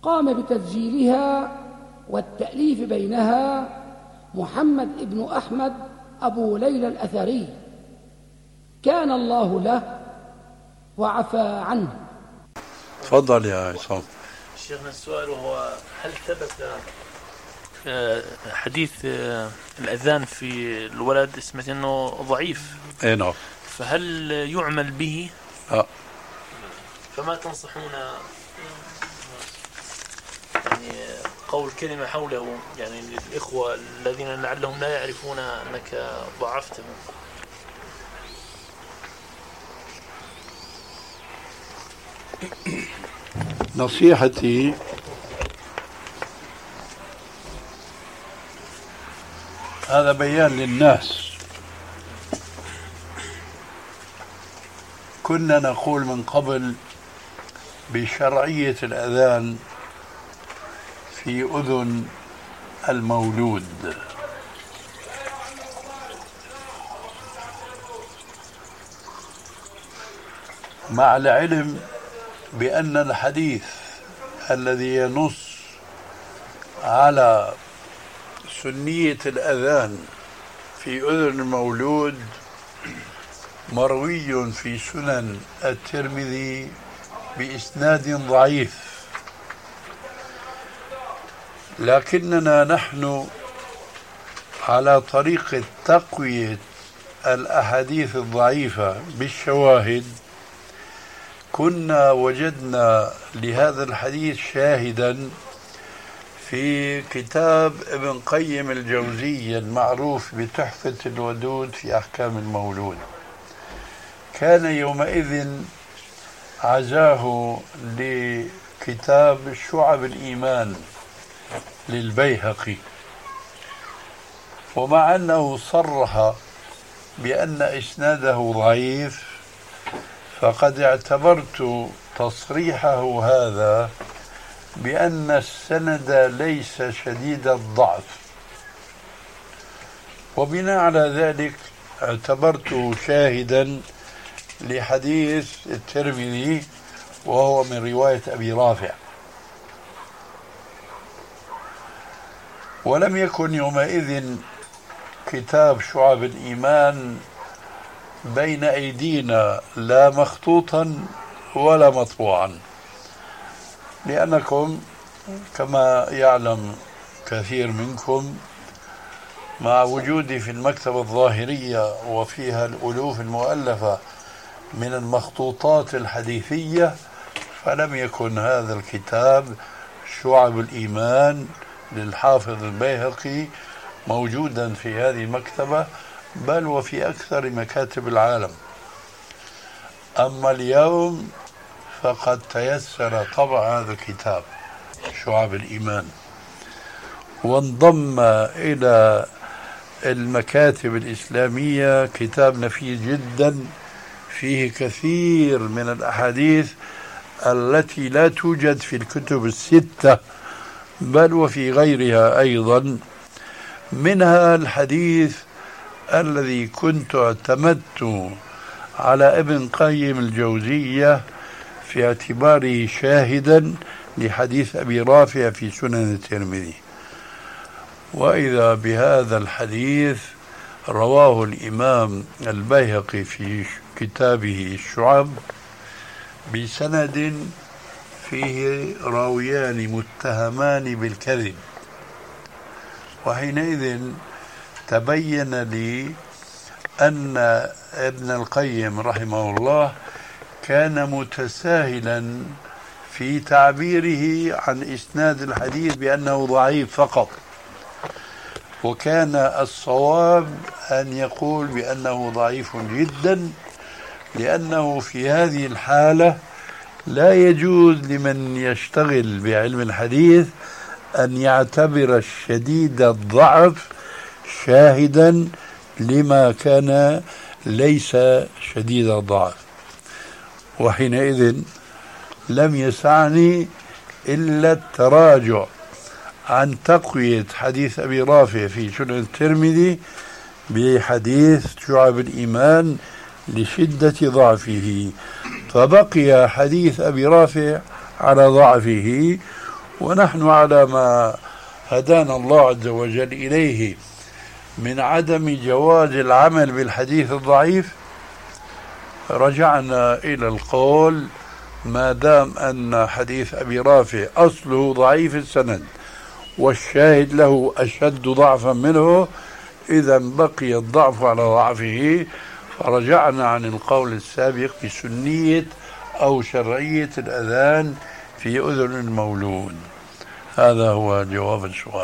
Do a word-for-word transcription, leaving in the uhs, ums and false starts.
قام بتسجيلها والتأليف بينها محمد بن أحمد أبو ليلى الأثري، كان الله له وعفى عنه. تفضل يا عصام. شيخنا السؤال هو: هل ثبت حديث الأذان في الولد اسمه أنه ضعيف؟ اي نعم. فهل يعمل به؟ اه. فما تنصحون يعني قول كلمة حوله يعني للإخوة الذين لعلهم لا يعرفون أنك ضعفته؟ نصيحتي هذا بيان للناس. كنا نقول من قبل بشرعية الأذان في أذن المولود، مع العلم بأن الحديث الذي ينص على سنية الأذان في أذن المولود مروي في سنن الترمذي بإسناد ضعيف، لكننا نحن على طريقة تقوية الأحاديث الضعيفة بالشواهد كنا وجدنا لهذا الحديث شاهدا في كتاب ابن قيم الجوزية المعروف بتحفة الودود في أحكام المولود. كان يومئذ عزاه لكتاب شعب الإيمان للبيهقي، ومع أنه صرح بأن إسناده ضعيف فقد اعتبرت تصريحه هذا بأن السند ليس شديد الضعف، وبناء على ذلك اعتبرته شاهدا لحديث الترمذي وهو من رواية أبي رافع. ولم يكن يومئذ كتاب شعب الإيمان بين أيدينا لا مخطوطا ولا مطبوعا، لأنكم كما يعلم كثير منكم مع وجودي في المكتبة الظاهرية وفيها الألوف المؤلفة من المخطوطات الحديثية، فلم يكن هذا الكتاب شعب الإيمان للحافظ البيهقي موجودا في هذه المكتبة، بل وفي أكثر مكاتب العالم. أما اليوم فقد تيسر طبع هذا الكتاب شعب الإيمان، وانضم إلى المكاتب الإسلامية كتاب نفيس جدا فيه كثير من الأحاديث التي لا توجد في الكتب الستة بل وفي غيرها أيضا، منها الحديث الذي كنت اعتمدت على ابن قيم الجوزية في اعتباره شاهدا لحديث أبي رافع في سنن الترمذي. وإذا بهذا الحديث رواه الإمام البيهقي في كتابه الشعب بسند فيه راويان متهمان بالكذب، وحينئذ تبين لي أن ابن القيم رحمه الله كان متساهلا في تعبيره عن إسناد الحديث بأنه ضعيف فقط، وكان الصواب أن يقول بأنه ضعيف جدا، لأنه في هذه الحالة لا يجوز لمن يشتغل بعلم الحديث أن يعتبر الشديد الضعف شاهدا لما كان ليس شديد الضعف. وحينئذ لم يسعني إلا التراجع عن تقوية حديث أبي رافع في سنن الترمذي بحديث شعب الإيمان لشدة ضعفه، فبقي حديث أبي رافع على ضعفه، ونحن على ما هدانا الله عز وجل إليه من عدم جواز العمل بالحديث الضعيف، رجعنا إلى القول ما دام أن حديث أبي رافع أصله ضعيف السند والشاهد له أشد ضعفا منه، إذا بقي الضعف على ضعفه، فرجعنا عن القول السابق بسنية أو شرعية الأذان في أذن المولود. هذا هو جواب السؤال.